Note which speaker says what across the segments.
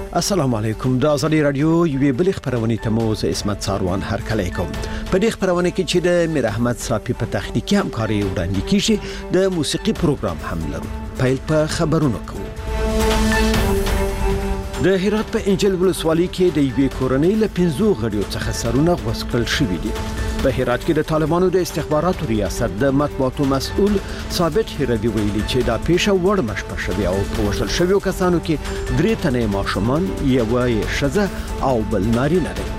Speaker 1: السلام علیکم د ازادي رادیو یوې بل خبرونه ته مو زه اسمت ساروان هر کله کوم په دې خبرونه کې چې د میر احمد صافي په تخنیکی همکاري وړاندې کیږي د موسیقي پروګرام هم لرو پیل په خبرونو کوو د هرات په انجل ولسوالۍ کې د یوې کورنۍ له 15 غړیو څخه سرونه غوښکل شوې دي په هرات کې د طالبانو د استخباراتو ریاست د مطبوعاتو مسؤل ثابت هروي ویلي چې دا پیښه وړ مشپه شوی او په وژل شویو کسانو کې 3 تنه ماشومان یو ښځه او بل نارینه دي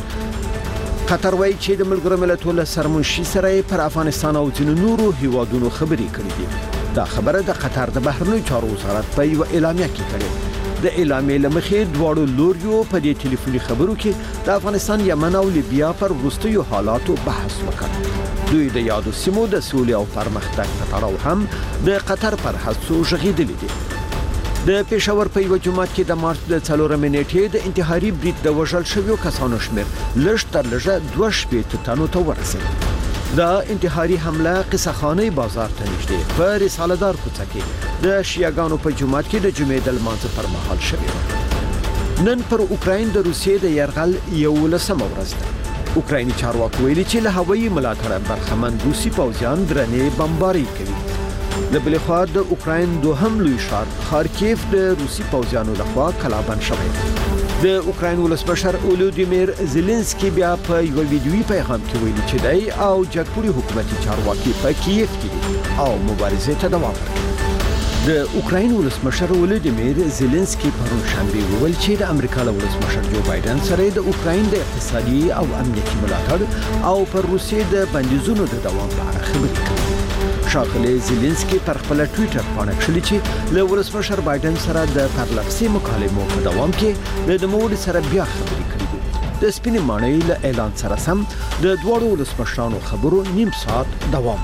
Speaker 1: قطر وایي چې د ملګرو ملتونو سرمنشي سره پر افغانستان او ځینو نورو هیوادونو خبرې کړې دي دا خبره د قطر د بهرنیو چارو وزارت په یو اعلامیه کې کړې د اعلامیې لمخې دواړو لوریو په دې ټلیفوني خبرو کې د افغانستان یمن او لیبیا پر وروستیو حالاتو بحث وکړ دوی د یادو سیمو د سولې او پرمختګ په اړه هم د قطر پر هڅو ژغېدلي دي د پېښور په یو جمعات کې د مارچ د 4 نیټې د انتحاري بریټ د وژل شویو کسانو شمېر لږ تر لږه 2 تنو ته ورسېد دا انتحاري حمله قصخانه بازار ته نږدې په رساله دار کوڅه کې د شیعاګانو په جمعات کې د جمعې د لمانځه پر مهال شوی نن پر اوکراین د روسیې د یرغل 11مه ورځ ده اوکرایني چارواکي ویلي چې له هوایي ملاتړ برخمن روسي پوځیان درنې بمباري کوي د بل خوا د اوکراین دوهم لوی ښار خارکیف د روسي پوځیانو لخوا کلابند شوی د اوکراین ولسمشر اولودیمیر زيلنسکي بیا په یو ویډیوي پیغام کې ویلي چې دای او جګپوري حکومتي چارواکي په کیف کې او مبارزه ته دوام ورکوي د اوکراین ولسمشر اولودیمیر زيلنسکي پرون شنبه ویل چې د امریکا له ولسمشر جو بایدن سره د اوکراین د اقتصادي او امنیتي ملاتړ او پر روسیې د بندیزونو د دوام په اړه خبرې کوي ښاغلی زيلنسکي پر خپل ټوئیټر باندې کړی چې له ولسمشر بایدن سره د پرلپسې مکالمو په دوام کې د نوموړي سره بیا خبرې کړې دي د سپینې ماڼۍ له اعلان سره سم د دوړو ولسمشرانو خبرو نیم ساعت دوام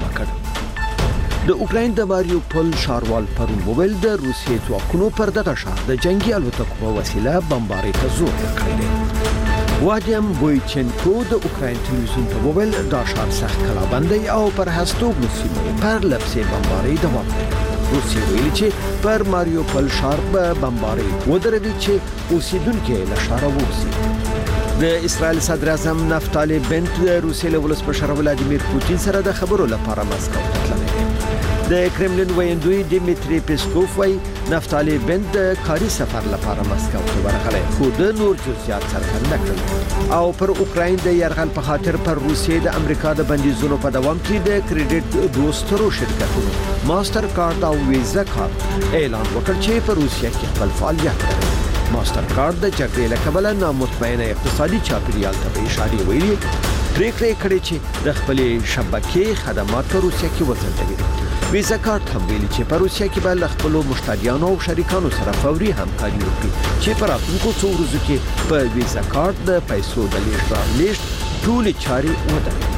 Speaker 1: وکړ د اوکراین د ماریوپول ښاروال پرون موبایل د روسیې ځواکونو پر دغه ښار د جنگي الوتکو په وسیله بمباري ته زور ورکړی دی وادیم بویچنکو د اوکراین ټلویزیون ته وویل دا ښار سخت کلابندي او پر هستوګلو سیمه پر لپسې بمباري دوام لري روسیې ویلي چې پر ماریوپول ښار به بمباري ودروي چې اوسیدونکو له ښاره ووځي د اسرائیل صدر اعظم نفتالي بنت د روسیې له ولسمشر ولادیمیر پوتین سره د خبرو لپاره مسکو ته تللی دی د کرملین ویندوی دیمیتری پیسکوف وای نفتالي بنت د کاري سفر لپاره مسکو ته ورغلی خو د نور جزئیات څرګند نکړل او پر اوکراین د یرغل په خاطر پر روسیې د امریکا د بندیزونو په دوام کې د کریډټ دوسترو شرکتونو ماستر کارت او ویزا کارت اعلان وکړ چې په روسیه کې خپل فعالیت کوي ماستر کارت د جګړې له کبله نامطمئنه اقتصادي چاپیریال ته اشاره ویلي پریکړه کړې چې د خپلې شبکې خدمات په روسیه کې وځنډوي ویزا کارت هم ویلي چې په روسیه کې به له خپلو مشتریانو او شریکانو سره فوري همکاري وکړي چې په راتلونکو څو ورځو کې په ویزا کارت د پیسو د لیږد رالېږد ټولې چارې ودروي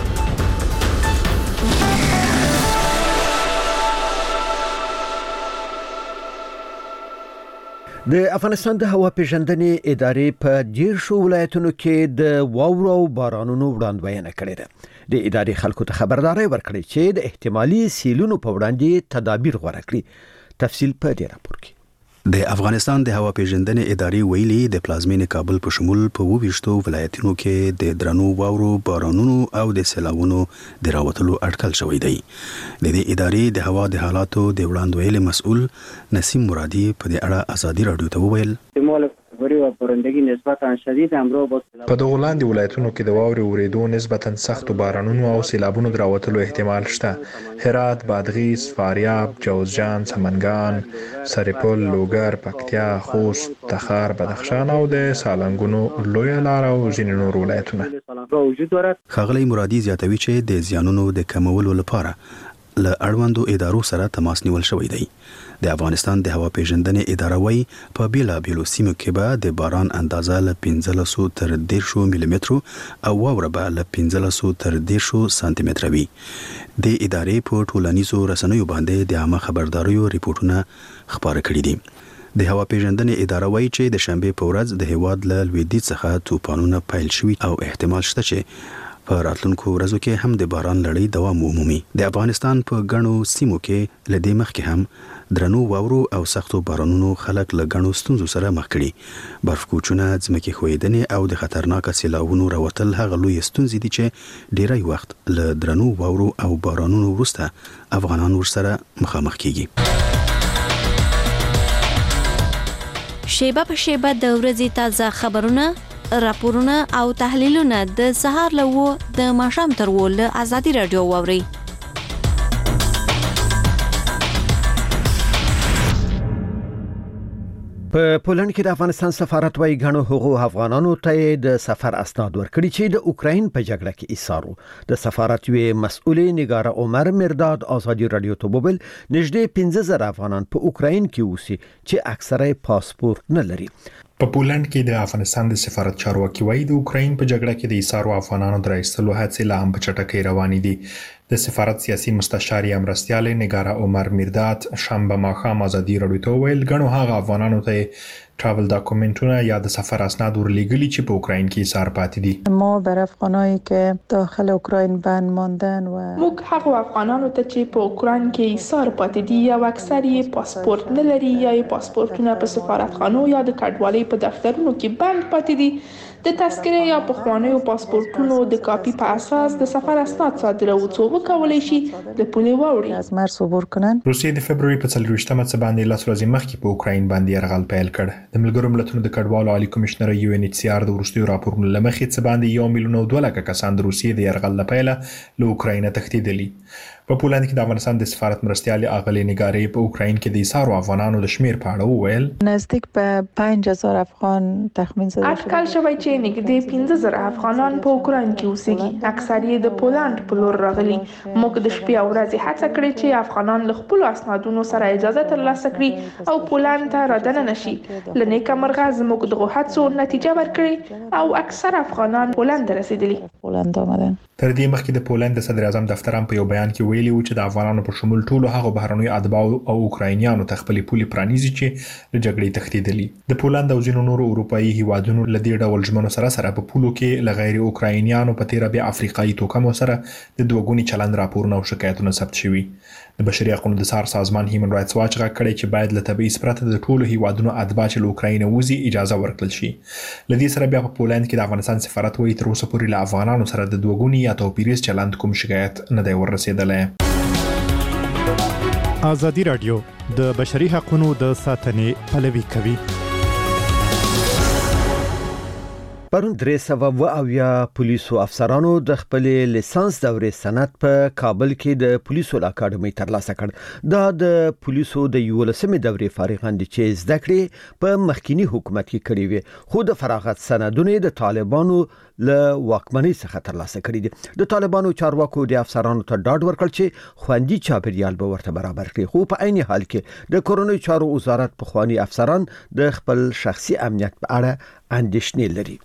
Speaker 1: د افغانستان د هوا پیژندنې ادارې په 10 ولایتونو کې د واورو او بارانونو وړاندوینه کړې ده د ادارې خلکو ته خبرداري ورکړې چې د احتمالي سیلونو په وړاندې تدابیر غوره کړي تفصیل په دې راپور کې
Speaker 2: د افغانستان د هوا پیژندنې ادارې ویلي د پلازمین کابل په شمول په 22 ولایتونو کې د درنو واورو بارانونو او د سیلاوونو د راوتلو اټکل شوی دی د دې ادارې د هوا د حالاتو د وړاندوینې مسؤل نسیم مرادي په دې اړه ازادي رادیو ته وویل
Speaker 3: په دغه لاندې ولایتونو کې د واورې ورېدو نسبتاً سختو بارانونو او سیلابونو دراوتلو احتمال شته هرات، بادغیس، فاریاب، جوزجان، سمنګان، سرپل، لوګر، پکتیا، خوست، تخار، بدخشان او د سالنګونو لوی لار او ځینې نور ولایتونه
Speaker 2: ښاغلی مرادي زیاتوي چې د زیانونو د کمولو لپاره له اړوندو ادارو سره تماس نیول شوی دی د افغانستان د هوا پیژندنې اداره وایي په بیلابیلو سیمو کې به د باران اندازه له 1500 تر 1000 ملي مترو او واوره به له 1500 تر 1000 سانتي متر وي د ادارې په ټولنیزو رسنیو باندې د عامه خبرداريو ریپورتونه خبره کړي دي د هوا پیژندنې اداره وایي چې د شنبه په ورځ د هواد له لویدیځ څخه طوفانونه پیل شوي او احتمال شته چې په راتلونکو ورځو کې هم د باران لړۍ دوام ومومي د افغانستان په ګڼو سیمو کې لدې مخکې هم درنو واورو او سختو بارانونو خلک له غنو ستونزو سره مخ کړي. برف کوچونه، ځمکې ښویدنې او د خطرناک سیلاوونو راوتل هغه لوی ستونزې دي چې ډیری وخت له درنو واورو او بارانونو وروسته افغانان ورسره مخامخ کیږي.
Speaker 4: شیبه په شیبه د ورځې تازه خبرونه، راپورونه او تحلیلونه د سهار له د ماښام تر له آزادي رادیو واوري.
Speaker 1: په پولند کې د افغانستان سفارت وايي غنو حقوق افغانانو ته د سفر اسناد ورکړي چې د اوکراین په جګړه کې ایثارو. د سفارت وی مسؤل نگار عمر مرداد آزادي رادیو ته وویل نږدې 15000 افغانان په اوکراین کې اوسي چې اکثره پاسپورت نه لري.
Speaker 3: په پولند کې د افغانستان د سفارت چارواکي وايي د اوکراین په جګړه کې د ایثارو افغانانو د راایستلو هڅې لا هم په چټکۍ روانې دي. د سفارت سیاسي مستشار یا مرستیال نگار عمر مرداد شنبه ماښام آزادي رادیو ته ویل غنو هغه افغانانو ته ترافل داکومنټونه یا د سفر اسناد ورلېږلي چې په اوکراین کې ایثار پاتې دي.
Speaker 5: ما بر افغانایی که داخل اوکراین بند ماندن و
Speaker 6: موږ هغه افغانانو ته چې په اوکراین کې ایثار پاتې دي یا اکثر یې پاسپورت نه لري یا یې پاسپورتونه په سفارتخانو یا د کډوالۍ په دفترونو کې بند پاتې دي د تذکره یا پخوانیو پاسپورتونو د کاپي په اساس د سفر اسناد صادرول څو وکولای شي د پولې واوړي.
Speaker 5: از مرز عبور کنن.
Speaker 3: روسیې د فبرवरी په 24مه باندې لاس ورځې مخکې په اوکراین باندې یرغل پیل کړ. د ملګرو ملتونو د کډوالو عالی کمشنر UNHCR د وروستیو راپورونو لمخې باندې 1,200,000 کسان د روسیې د یرغل لپاره له اوکراین تښتېدلي. په پولند کې د افغانستان د سفارت مرستیال اغلې نگارې په اوکراین کې د ایثارو افغانانو د شمیر په اړه وویل
Speaker 5: نزدیک په 5000 افغان تخمین زده
Speaker 6: اټکل شوی چې نږدې 15000 افغانان په اوکراین کې اوسېږي. اکثر یې د پولند په لور راغلي. موږ د شپې او ورځې هڅه کړې چې افغانان له خپل اسنادونو سره اجازه ترلاسه کړي او پولند ته راځنه نشي. لنیکه مرغه زموږ د هڅو نتیجه ورکړي او اکثر افغانان پولند رسیدلي.
Speaker 5: پولند آمدن.
Speaker 3: تر دې مخکې د پولند د صدر اعظم دفتر هم په یو بیان کې ویلي و چې د افغانانو په شمول ټولو هغو بهرنیو اتباعو او اوکراینیانو ته خپلې پولې پرانیزي چې له جګړې تښتېدلي. د پولند او ځینو نورو اروپایي هیوادونو له دې ډول ژمنو سره په پولو کې له غیر اوکراینیانو په تیره بیا افریقایي توکمو سره د دوګوني چلند راپورونه او شکایتونه ثبت شوي. د بشري حقوقو د سار سازمان هیومن رائټس واچ غږ کړی چې باید له تبعیض پرته د ټولو هیوادونو اتباع چې له اوکراین وځي اجازه ورکړل شي. لدې سره بیا په پولند کې د افغانستان سفارت وایي تر اوسه پورې له افغانانو سره د دوګوني یا توپیریز چلند کوم شکایت نه دی ورسېدلی.
Speaker 7: آزادي رادیو د بشري حقوقو د ساتنې پلوي کوي.
Speaker 1: پرون 300 پولیسو افسرانو د خپل لیسانس دورې سند په کابل کې د پولیسو اکاډمي ترلاسه کړ. دا د پولیسو د 11مې دورې فارغان دي چې زده کړې په مخکینی حکومت کې کړې وي خو د فراغت سندونه د طالبانو له واکمنۍ څخه ترلاسه کړي دي. د طالبانو چارواکو د افسرانو ته ډاډ ورکړ چې خوندي چاپیریال به ورته برابر کړي خو په عین حال کې د کورونی چارو وزارت په خواني افسران د خپل شخصي امنیت په اړه اندېښنې لري.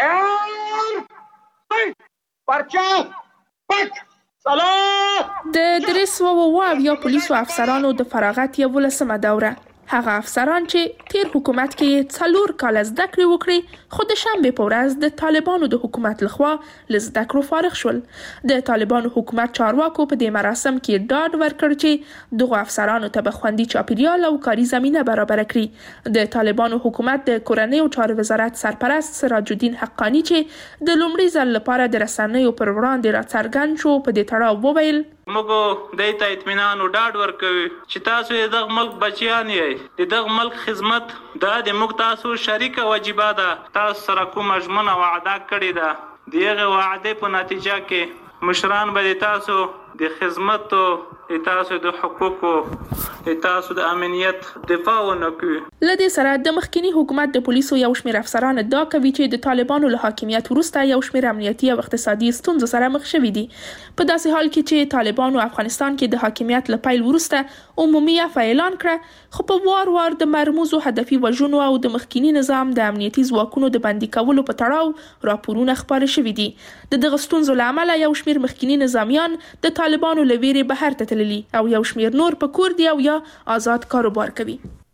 Speaker 6: د 300 پولیسو افسرانو د فراغت 11مه دوره هغه افسران چې تیر حکومت کې 4 کال زده کړې وکړي خو د شنبه په ورځ د طالبانو د حکومت لخوا له زده کړو فارغ شول. د طالبانو حکومت چارواکو په دې مراسم کې ډاډ ورکړ چې دغه افسرانو ته به خوندي چاپیریال او کاري زمينه برابر کړي. د طالبانو حکومت د کورنۍ او چارو وزارت سرپرست سراج الدین حقانی چې د لومړي ځل لپاره د رسنیو پر وړاندې راڅرګند شو په دې تړاو وویل
Speaker 8: موږ د ته اطمینان او ډاډ ورکوي چې تاسو د ملک بچیان یې د ملک خدمت د موږ تاسو شریک واجبہ ده. تاسو سره کوم ژمنه وعده کړې ده دغه وعده په نتیجه کې مشران به تاسو د خدمت او تاسو د حقوقو تاسو د امنیت دفاع ونکوي.
Speaker 6: لدې سره د مخکنی حکومت د پولیسو یو شمېر افسران دا کوي چې د طالبانو له حاکمیت وروسته یو شمېر امنیتي او اقتصادي ستونزو سره مخ شوي دي. په داسې حال کې چې طالبانو افغانستان کې د حاکمیت له پیل وروسته عمومي عفو اعلان کړ خو په وار د مرموزو هدفي وژنو او د مخکنی نظام د امنیتي ځواکونو د بندي کولو په تړاو راپورونه خپاره شوي دي. دغه ستونزو له امله یو شمېر مخکنی نظامیان د طالبانو له ویرې بهر ته تللي او یو شمېر نور په کور دی او یا آزاد کاروبار کوي.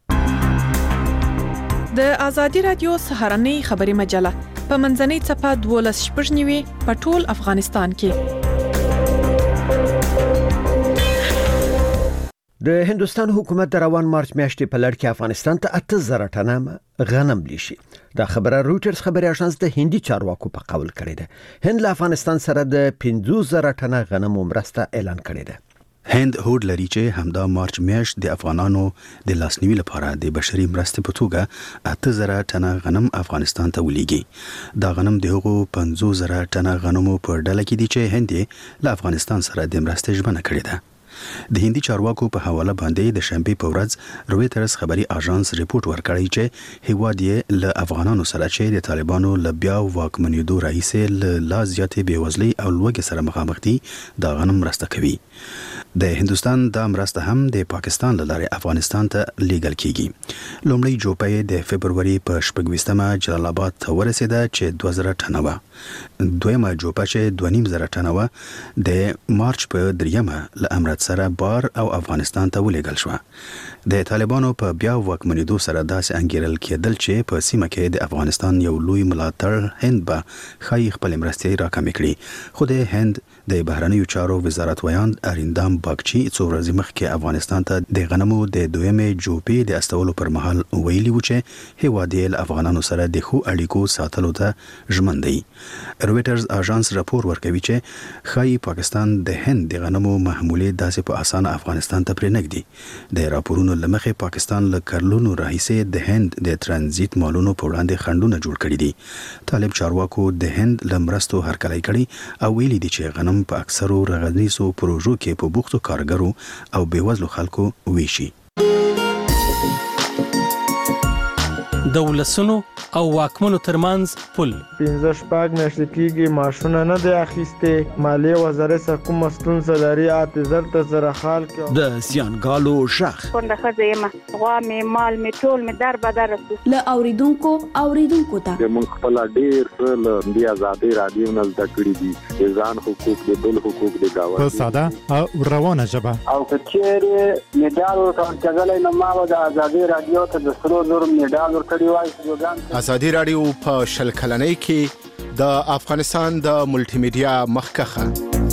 Speaker 9: د آزادي رادیو سهارنۍ خبري مجله په منځنۍ صفحه 12 په ټول افغانستان کې.
Speaker 1: د هندستان حکومت د روان مارچ میاشتې په لړ کې افغانستان ته 8000 ټنه غنم لیشي. دا خبره روټرز خبري اژانس د هندي چارواکو په قول کړې ده. هند له افغانستان سره د 15000 ټنه غنم مرسته اعلان کړې ده.
Speaker 2: هند هوډ لري چې همدا مارچ میاشت د افغانانو د لاسنیوي لپاره د بشري مرستې په توګه 8000 ټنه غنم افغانستان ته ولېږي. دا غنم د هغو 15000 ټنه غنمو په ډله کې دي چې هند له افغانستان سره د مرستې ژمنه کړې ده. د هندي چارواکو په حواله باندې د شنبه په ورځ رويټرز خبري اژانس ریپورت ورکړی چې هیواد یې له افغانانو سره چې د طالبانو له بیا واکمنېدو راهیسې له لا زیاتې بېوزلۍ او لوږې سره مخامخ دي د غنم مرسته کوي. د هندستان د مرسته هم د پاکستان له لارې افغانستان ته لیږل کیږي. لومړی جوپه د فبرवरी په 26مه جلال آباد ته ورسېده چې 2000 ټنه و. دویمه جوپه چې 2500 ټنه و د مارچ په 3مه له امرت سره بار او افغانستان ته ولېږل شو. د طالبانو په بیا واکمنېدو سره داسې انګیرل کېدل چې په سیمه کې د افغانستان یو لوی ملاتړ هند به خای خپل مرستې راکمې کړي. خو د هند د بهرنیو چارو وزارت ویاند اریندام باغچی څو ورځې مخکې افغانستان ته د غنمو د دویمې جوپې د استولو پر مهال ویلي و چې هیواد یې له افغانانو سره د ښو اړیکو ساتلو ته ژمن دی. رويټرز اژانس راپور ورکوي چې خای پاکستان د هند د غنمو محمولې داسې په اسانه افغانستان ته پرې نږدي. د راپورونو لمخې پاکستان له کرلونو راهیسې د هند د ترانزیت مالونو په وړاندې خنډونه جوړ کړي دي. طالب چارواکو د هند له مرستو هرکلی کړي او ویلي دي چې غنم په اکثرو رغنیزو پروژو کې په بوختو کارګرو او بیوزلو خلکو ویشي.
Speaker 10: د ولسونو او واکمنو ترمنځ پل
Speaker 11: 15 میاشتې کېږي ماشونه نه دی اخیسته. مالیه وزارت سره کوم ستونزه لري اته زرته سره حال کې
Speaker 1: د زیانګالو شخ
Speaker 12: څنګه خزه ما غوا می مال می ټول می در بدر
Speaker 13: ل اوریدونکو ته
Speaker 14: موږ خپل ډیر څه د ازادي رادیو نه زده کړی دي. ځان حقوق د بل حقوق د گاوه
Speaker 7: په ساده او روانه ژبه
Speaker 15: او کچېره میډال ورکړل نو ما د ازادي رادیو ته د سرو زر میډال ورکړی وای.
Speaker 16: ازادي رادیو په شل کلنۍ کې د افغانستان د ملټي میډیا مخکخه.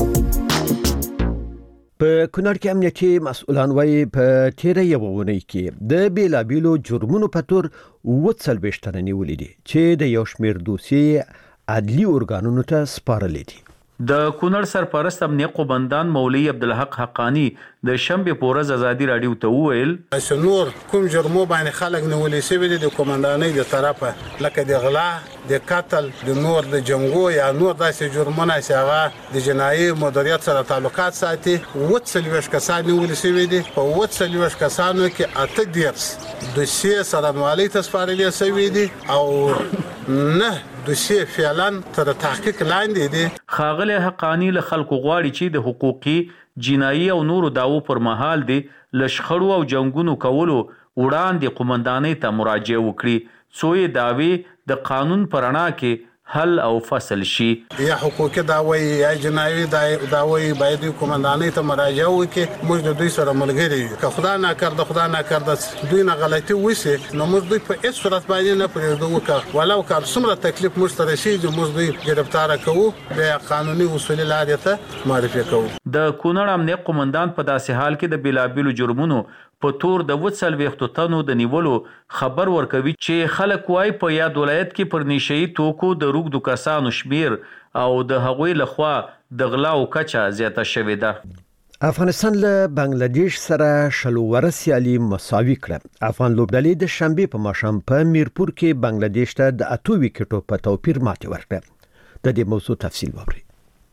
Speaker 1: په کونړ کې امنیتي مسؤلان وايي په تیره یو ونې کې د بیلابیلو جرمونو په تور 40 تنه نیولې دي چې د یو شمېر دوسیې عدلي ارګانونو ته سپارلې دي.
Speaker 17: د کونړ سرپرست امنیت قومندان مولوی عبدالحق حقانی د شنبه په ورځ ازادي رادیو ته وویل
Speaker 18: چې نور کوم جرمو باندې خلک نیولې شوی دي د قومندانۍ د طرفه لکه د غلا د قتل د نور د جنګو یا نور داسې جرمونه چې هغه د جنایي مدیریت سره تعلقات ساتي. 40 کسان نیولې شوی دي. په 40 کسانو کې 8 دوسیې سرانوالۍ ته سپارلې شوی دي او نه دوسیې فعلا تر تحقیق لاندې دي.
Speaker 17: خاغله حقانی له خلکو غواړي چې د حقوقي جنایي او نورو داوو پر مهال دي لشخړو او جنگونو کولو وړاندې قومندانۍ ته مراجعه وکړي څو یې داوی د قانون پرانا کې حل او فصل شي.
Speaker 18: یا حقوقي داوی یا جنایي داوی باید قومندانۍ ته مراجعه وکړي. موږ د دوی سره ملګری یو. که خدای ناکرده دوی نه غلطي وشي نو موږ دوی په هیڅ صورت باندې نه پرېږدو. وکړه ولو که څومره تکلیف موږ ته رسیږي موږ دوی گرفتار کوو بیا قانوني اصول لارې ته معرفي کوو.
Speaker 17: د کونړ امنیت قومندان په داسې حال کې د بیلابیلو جرمونو په تور د 40 تنو د نیولو خبر ورکوي چې خلک وايي په یاد ولایت کې پر نشئی توکو د روغدو کسانو شمیر او د هغوی لخوا د غلا او کچا زیاته شوې ده.
Speaker 1: افغانستان له بنگلاديش سره شلو ورسیالي مساوي کړه. افغان لوبډلې د شنبه په ماښام په میرپور کې بنگلاديش ته د 8 وکټو په توپیر ماتې ورکړه. د دې موضوع تفصیل واورئ.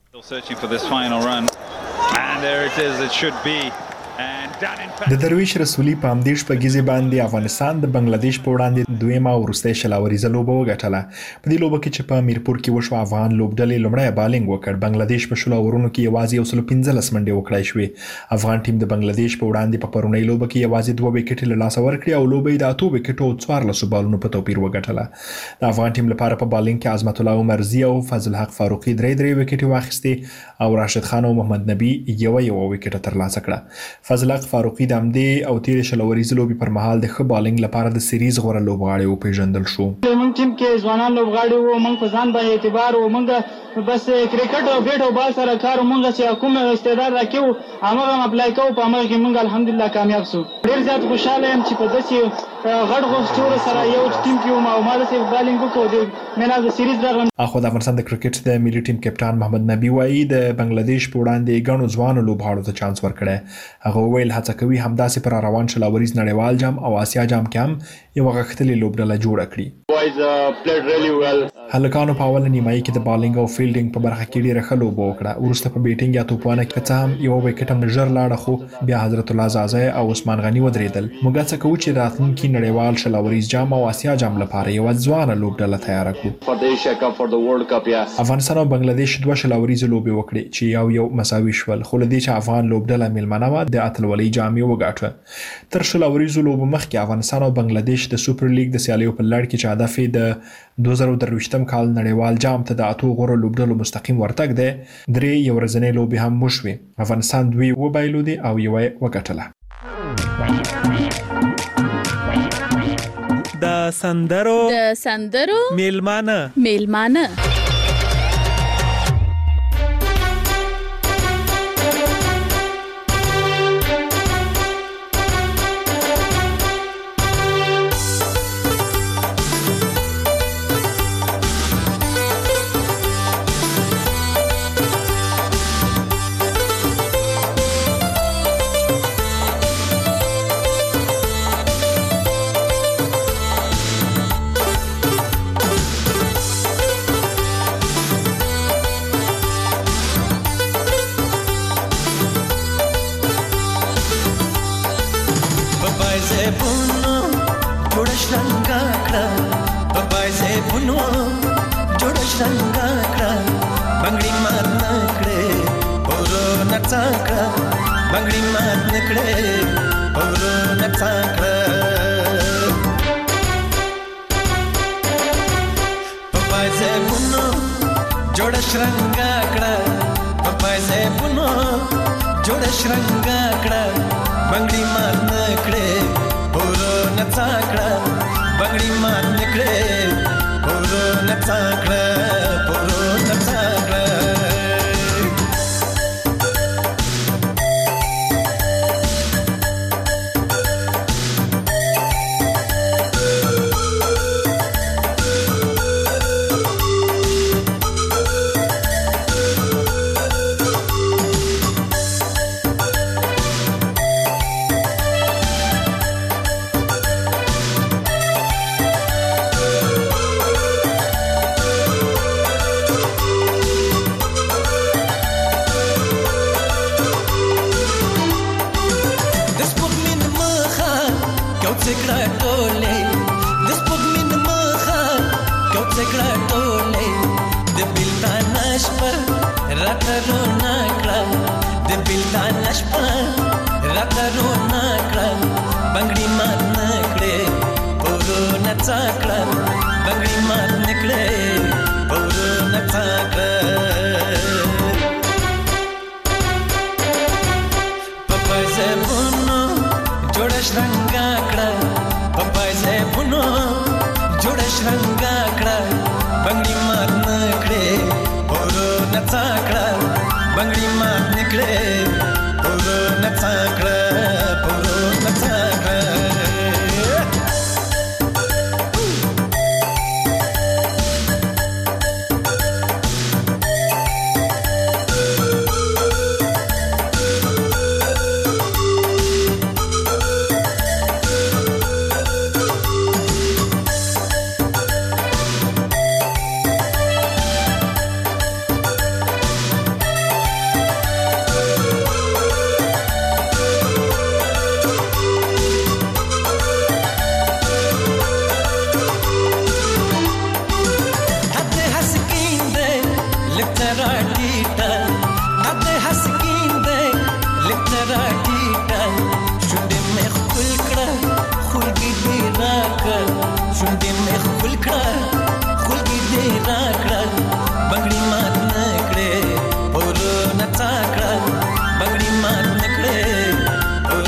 Speaker 3: د درویش رسولي په همدې شپږیزې باندې افغانستان د بنگلاديش په وړاندې دویمه او وروستۍ شلاوریزه لوبه وګټله. په دې لوبه کې چې په میرپور کې وشو افغان لوبډلې لومړی بالینګ وکړ. بنگلاديش په شلو اورونو کې یوازې 15 منډې وکړای شوې. افغان ټیم د بنگلاديش په وړاندې په پرونۍ لوبه کې یوازې 2 وکټې له لاسه ورکړې او لوبه یې د 8 وکټو او 14 بالونو په توپیر وګټله. د افغان ټیم لپاره په بالینګ کې عظمت الله عمرزي او فضل حق فاروقي 3 وکټې واخیستې او راشد خان او محمد نبی یو وکټه ترلاسه کړه. فضل حق فاروقي د امدې او تیر شلوریز لوبي پر مهال د ښه بالینګ لپاره د سیریز غوړه لوبغاړی او پیژندل شو.
Speaker 15: موږ ټیم کې ځوانان لوبغاړي وو. موږ په ځان باندې اعتبار وو. موږ
Speaker 19: بس کرکټ او بیټ او بال سره کار مونږ چې کوم استعداد راکیو هغه اپلای کوو په هغه کې مونږ الحمدلله کامیاب سو. ډیر زیات خوشاله یم چې په داسې غټ غوښتور سره یو ټیم کې وم او ما داسې بالینګ وکړو د مین اف د سیریز راغلم.
Speaker 3: اخو د افغانستان د کرکټ د ملي ټیم کپټان محمد نبی وایي د بنگلاديش په وړاندې غنو ځوانو لوبغاړو ته چانس ورکړي. هغه ویل هڅه کوي همداسې پر روان شلاوریز نړیوال جام او آسیا جام کې هم یو غښتلې لوبډله جوړه کړي. هلکانو په اوله نیمایي کې د بالینګ او فیلډینګ په برخه کې ډیره ښه لوبه وکړه. وروسته په بیټینګ یا توپوانه کې څه هم یو وکټ هم ژر لاړه خو بیا حضرت الله زازی او عثمان غنی ودرېدل. موږ څه کوو چې راتلونکي نړیوال شلاوریز جام او آسیا جام لپاره یو ځوانه لوبډله تیار کړو. افغانستان او بنگلاديش دوه شلاوریز لوبې وکړې چې یو مساوي شول، خو لدې چې افغان لوبډله میلمنه وه د اتلولۍ جام یې وګاټه. تر شلاوریزو لوبو مخکې افغانستان او بنگلاديش د سوپر لیګ د سیالیو په لړ کې چې هدف یې د 2023 کال نړیوال جام ته د اتو غوره لوبډلو مستقیم ورتګ دی، درې یو ورځنۍ لوبې هم وشوې. افغانستان دوی وبایلودې او یوه یې وګټله.
Speaker 9: د سندرو میلمانه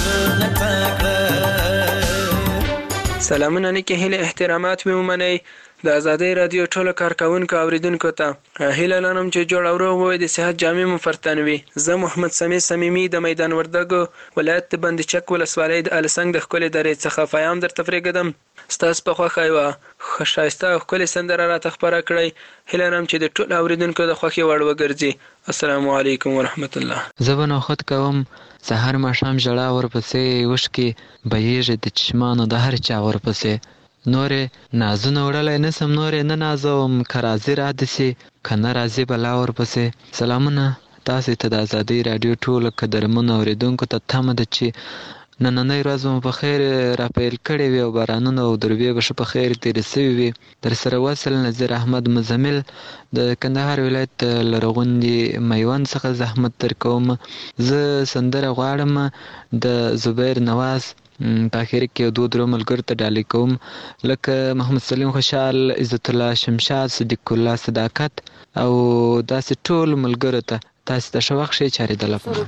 Speaker 20: سلامونه نیکې هیلې احترامات مې ومنئ. د ازادۍ رادیو ټولو کارکونکو اوریدونکو ته هیله لرم چې جوړ او روغ وي، د صحت جامې مو فرتن وي. زه محمد سمیع صمیمي د میدان وردګو ولایت د بندچک ولسوالۍ د السنګ د ښکلې درې څخه پیام درته پرېږدم. ستاسو په خوښه یوه ښایسته او ښکلې سندره راته خپره کړئ. هیله لرم چې د ټولو اوریدونکو د خوښې وړ وګرځي. السلام علیکم ورحمت الله.
Speaker 21: زه به نوخت کوم سحر ماښام ژړا ورپسې اوښکې بهیږي د چشمانو د هر چا ورپسې. نورې نازونه وړلی نسم، نورې نه نازوم که راځي را دې سي که نه راځي بلا ورپسې. سلامونه تاسې ته د ازادۍ راډیو ټولو قدرمنو اورېدونکو ته تمه ده چې نننۍ ورځ مو په خیر راپیل کړې وي او بارانونه او دروبې به ښه په خیر تېرې سوي وي. در سره وصل نظیر احمد مزمل د کندهار ولایت د لرغوندي میوند څخه زحمت در کوم. زه سندره غواړم د زبیر نواز په اخر کې یو دوه درو ملګرو ته ډالۍ کوم لکه محمد سلیم خوشحال، عزت الله شمشاد، صدیق الله صداقت او داسې ټول ملګرو ته. تاسې ته ښه وخت ښې چارې د لپاره.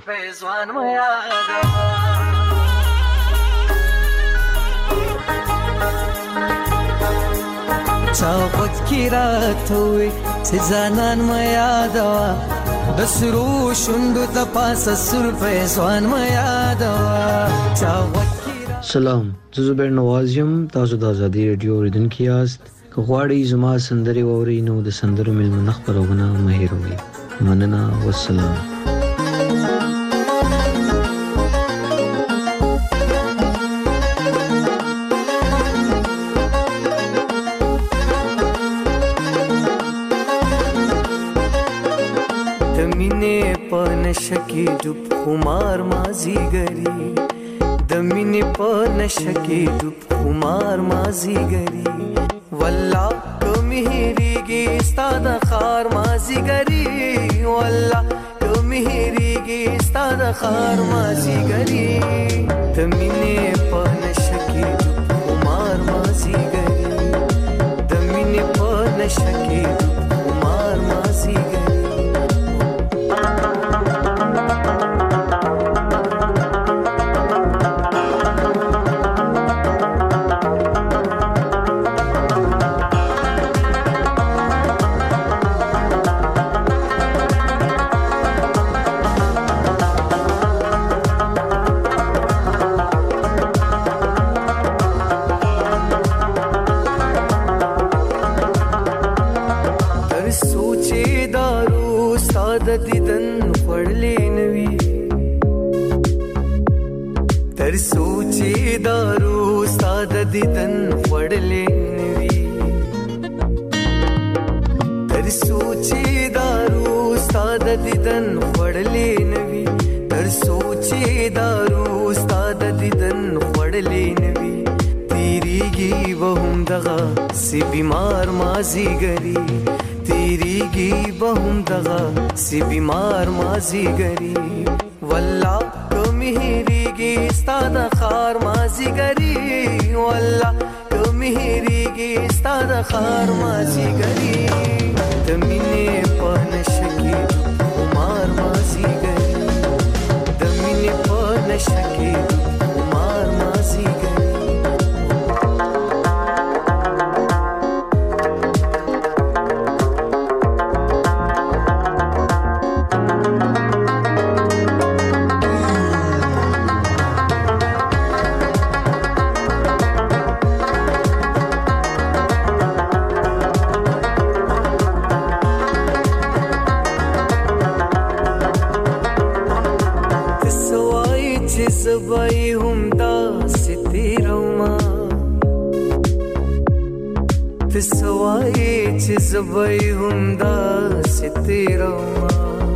Speaker 22: چا غوږ کې راته ووی چې ځانان مه یادوه، د سرو شونډو ته پاسه سور پیزوان مه یادوه. چا غوږ
Speaker 23: سلام، زه زبیر نواز یم. تاسو د ازادۍ راډیو اوریدونکي یاست. که غواړئ زما سندرې واورئ نو د سندرو میلمنه خپرونه مه هېروئ. مننه، والسلام.
Speaker 22: د مینې په نشه کې ډوب خمار مازیګري، د مینې په نشه کې ډوب خمار مازیګري. والله که مې هېرېږي ستا د ښار مازیګري، والله که مې هېرېږي ستا د ښار مازیګري. د مینې په نشه کې ډوب خمار مازیګري، د مینې په نشه کې ډوب خمار مازیګري. تر سوچې دارو ستا د دیدن خوړلې نوي، تر سوچې دارو ستا د دیدن خوړلې نوي، تر سوچې دارو ستا د دیدن خوړلې نوي. تیریږي به هم دغه سی بیمار مازیګري، تیریږي به هم دغه سی بیمار مازیګري. والله که مې هېرېږي ستا د ښار مازیګري، والله که مې هېرېږي ستا د ښار مازیګري. د مینې په نشه کې ډوب خمار مازیګري، د مینې په نشه کې ډوب خمار مازیګري. زبای هم داسې تیرومه، ته سوای چې زبای هم داسې تیرومه،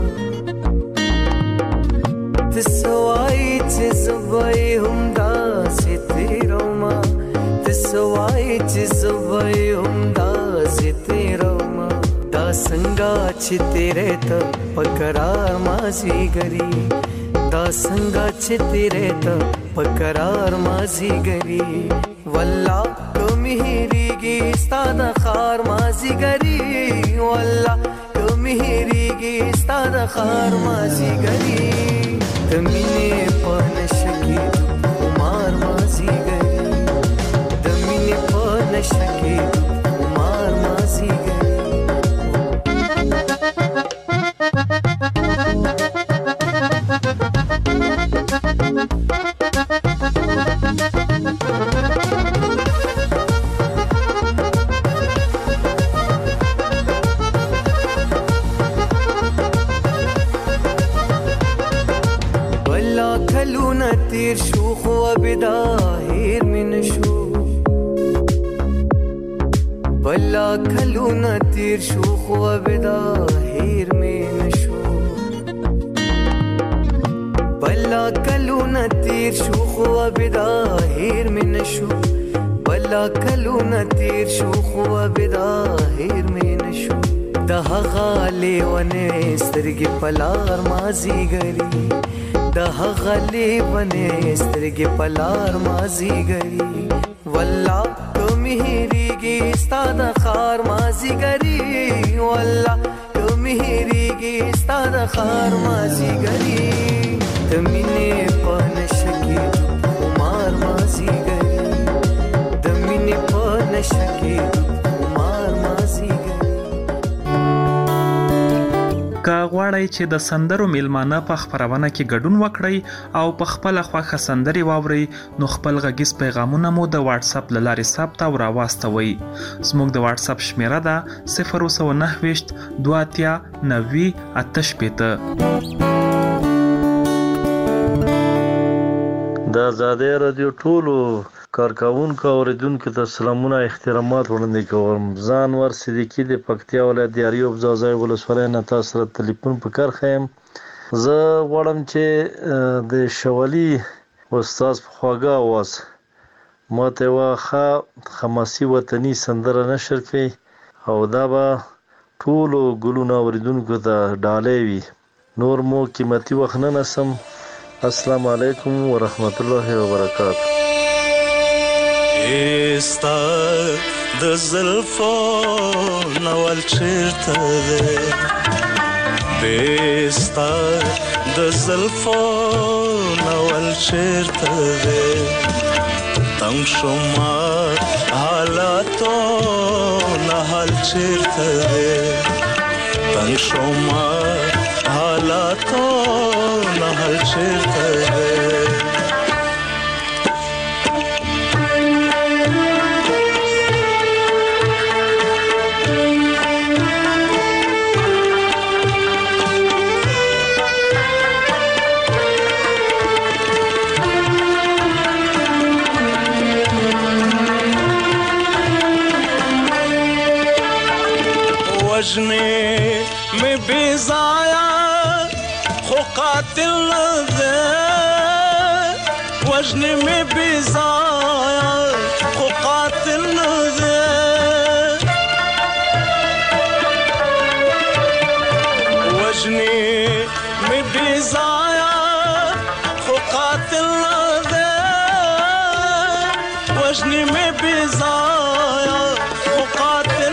Speaker 22: ته سوای چې زبای هم داسې تیرومه، ته سوای چې زبای هم داسې تیرومه. دا څنګه چې تیرې ته په قرار مازیګري، دا څنګه چې تیرې ته په قرار مازیګري. والله که مې هېرېږي ستا د ښار مازیګري، والله که مې هېرېږي ستا د ښار مازیګري. د مینې په نشه کې ډوب خمار مازیګري، د مینې په نشه کې ډوب خمار کلونه تیر شو خو بدا هیر می نشو بلا کلونه تیر شو خو بدا هیر می نشو بلا کلونه تیر شو خو بدا هیر می نشو د هغه لیونه سترګې پلار مازی ګری د هغه لیونه سترګې پلار مازی ګری والله میریږي ستا د خار مازیګري والله تو میریږي ستا د خار مازیګري د مینې په نشه کې خمار مازیګري د مینې په نشه کې خمار مازیګري
Speaker 4: که غواړئ چې د سندرو میلمانه په خپرونه کې ګډون وکړئ او په خپله خوښه سندرې واورئ نو خپل غږیز پیغامونه مو د واتس اپ له لارې ثبت او راواستوئ. زموږ د واتس اپ شمیره ده 029 2 90 88.
Speaker 5: د آزادۍ رادیو ټولو کارکوونکو او اوریدونکو ته سلامونه احترامات وړاندې کوم. زه انور صدیقي د پکتیا ولایت د اریوب ځاځی ولسوالۍ نه تاسو سره تلیفون په کرښه یم. زه غواړم چې د شولي استاد په خواږه اواز ماته یوه ښه حماسي وطني سندره نشر کړي او دا به ټولو ګلونو اوریدونکو ته ډالۍ وي. نور مو قیمتي وخت نه نسم. السلام علیکم ورحمت الله وبرکاته.
Speaker 8: ستا د زلفو نول چیرته دی ستا د زلفو نول چیرته دی تنگ شما حالاتو نه حال چیرته دی تنگ شما حالاتو نه حال چیرته دی وجنی میں بیزایا خو قاتل دے وجنی میں بیزایا خو قاتل دے وجنی میں بیزایا خو قاتل دے وجنی میں بیزایا خو قاتل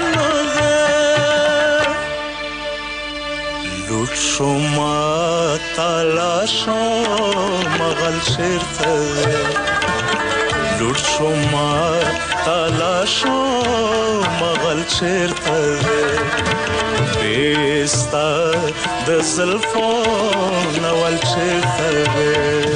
Speaker 8: شما تلاشو مغل چیرته دی لوټ شما تلاشو مغل چیرته دی بیستا د زلفو نول چیرته دی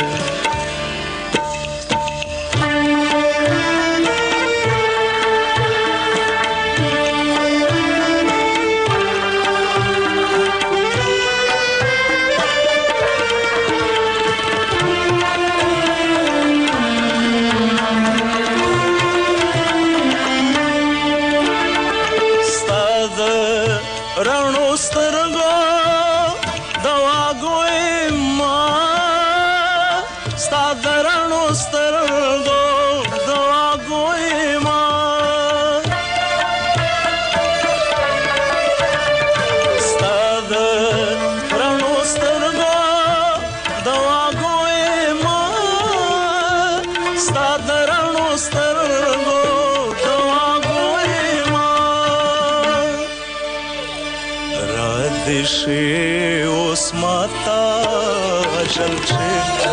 Speaker 8: اوس ماتا جل چیرته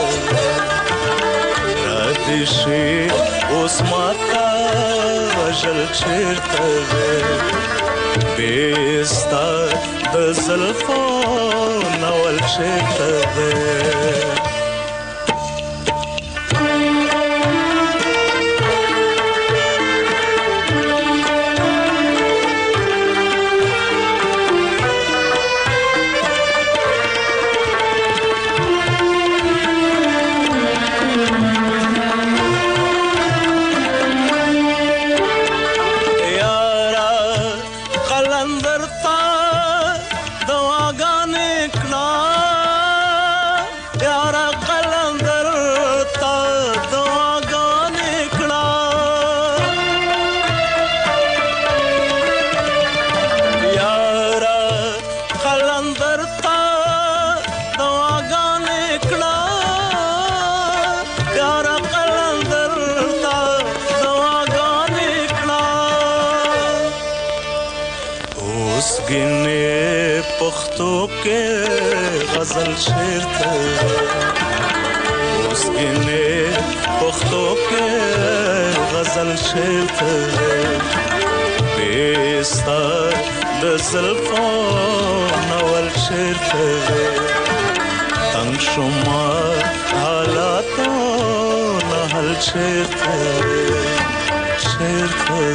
Speaker 8: رادی شي اوس ماتا جل چیرته بیستا د زلفو نول چیرته उसगिने पख्तों के गजल शेर थे उसगिने पख्तों के गजल शेर थे बेस्तर द ज़ुल्फ़ो नवल शेर थे तंग शुमा हालातों नहल शेर थे शेर थे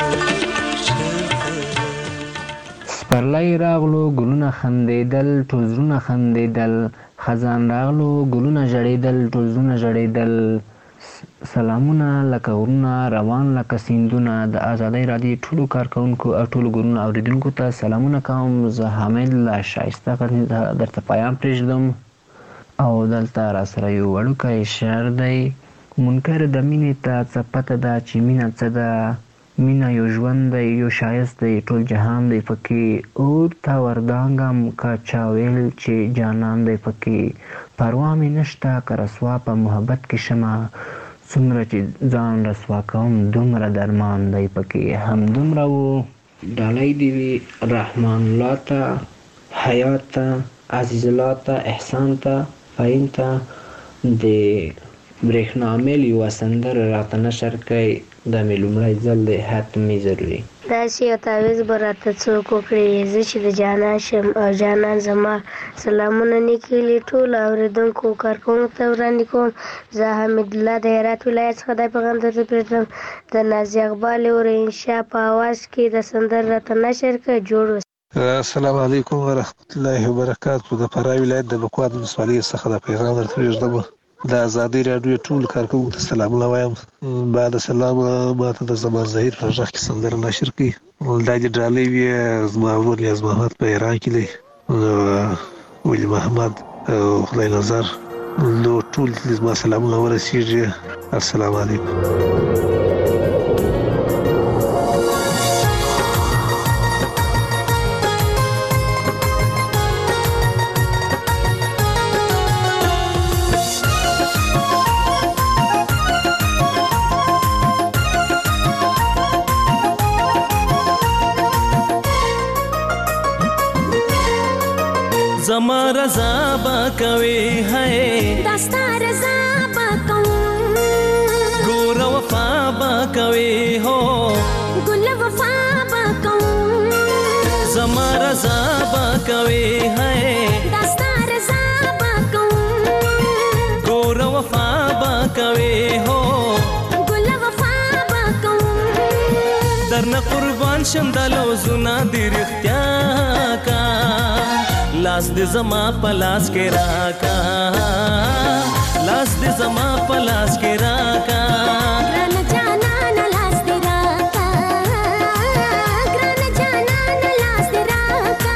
Speaker 2: پرلای راغلو ګلونه خندیدل ټول زړونه خندیدل خزان راغلو ګلونه ژړیدل ټول زړونه ژړیدل سلامونه لکه غرونه روان لکه سیندونه د آزادۍ رادیو ټولو کارکونکو او ټولو ګلونو اوریدونکو ته سلامونه کوم زه حامد له شایسته غني درته پیام پرېږدم او دلته راسره یو وړوکی شعر دی منکر د مینې ته څه پته ده چې مینه څه ده مینه یو ژوند دی یو ښایست دی ټول جهان دی پکې اور ته وردانګم که چا ویل چې جانان دی پکې پروا مې نشته که رسوا په محبت کې شمه څومره چې ځان رسوا کوم دومره درمان دی پکې همدومره و ډالۍ دې وي رحمان الله ته حیات ته عزیز الله ته احسان ته فهیم ته د برېښنا میل یوه سندره راته نشر کوي دا مې لومړی ځل دی حتمي ضروري
Speaker 6: داسې یو تعویض به راته څوک وکړي زه چې د جانان شم او جانان زما سلامونه نیکې هیلې ټولو اورېدونکو کارکوونکو ته وړاندې کوم زه حمیدالله د هرات ولایت څخه دا پیغام درته پرېږدم د نازي اقبال انشا په اواز کې د سندرې راته نشر کړه جوړ اوسئ.
Speaker 10: السلام علیکم ورحمت الله وبرکاته. د فراه ولایت د بکوات ولسوالۍ څخه دا پیغام درته پرېږدم. د ازادۍ راډیو ټول کارکوونکو ته سلامونه وایم. بعد سلام ماته د زمان زهیر په غږ کې سندره نشر کړي. دا د ډالۍ وي زما ورور نیاز محمد په ایران کې دی ولی محمد خدای نظر نو ټول زما سلامونه ورسیږي. السلام علیکم.
Speaker 24: زما رضا با کوي ہے
Speaker 25: دستا رضا با کوم
Speaker 24: ګور وفا با کوي هو
Speaker 25: ګل وفا با کوم
Speaker 24: زما رضا با کوي ہے
Speaker 25: دستا رضا با کوم
Speaker 24: ګور وفا با کوي هو
Speaker 25: ګل وفا با کوم
Speaker 24: درنه قربان شم دلو زنا دی رښتیا کا لاس دې زما په لاس کې راکا لاس دې زما په لاس کې راکا
Speaker 25: ګران جانان لاس دې راکا ګران جانان لاس دې راکا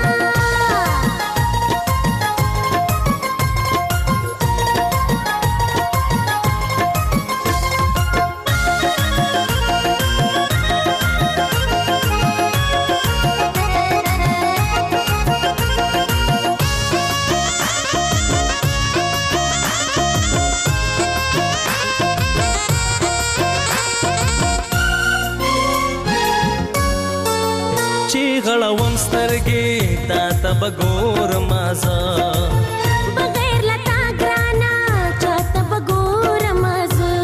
Speaker 24: غړوم سترګې تا ته بګور مازه
Speaker 25: بغیر لتا ګرانا چاته بګور مازه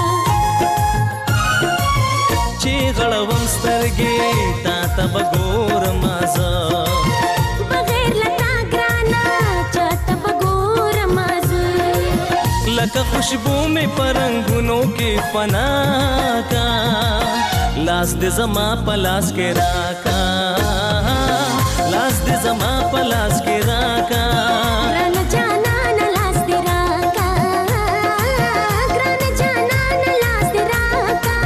Speaker 24: چې غړوم سترګې تا ته بګور مازه
Speaker 25: بغیر لتا ګرانا چاته بګور مازه
Speaker 24: لکه خوشبو مې پرنګونو کې فنا کا لاس دې زما په لاس کې راکا لاس دې زما په لاس کې راکا
Speaker 25: ګران جانان لاس دې راکا ګران جانان لاس دې راکا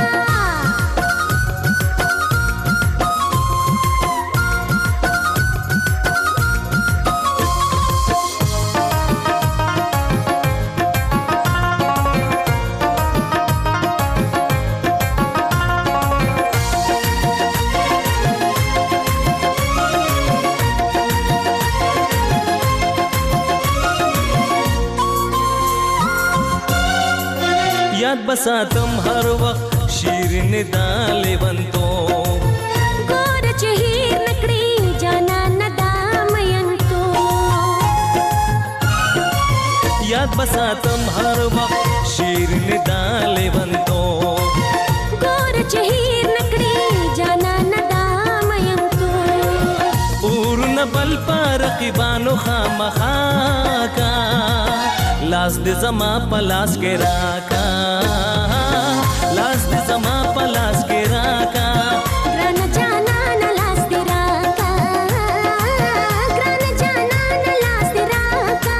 Speaker 24: یاد بساتم هر وخت شیرین دا لیونتو
Speaker 25: ګور چې هیر نکړي جانان
Speaker 24: یاد بساتم هر وخت شیرین دالې بنتو
Speaker 25: ګور چې هیر نکړي جانا ندا مېم تو
Speaker 24: ورونه بل پر رقیبانو خامخا کا لاس دې زما په لاس کې راکا لاس دې زما په لاس کې راکا
Speaker 25: ګران جانا نه لاس دې راکا ګران جانا نه لاس دې راکا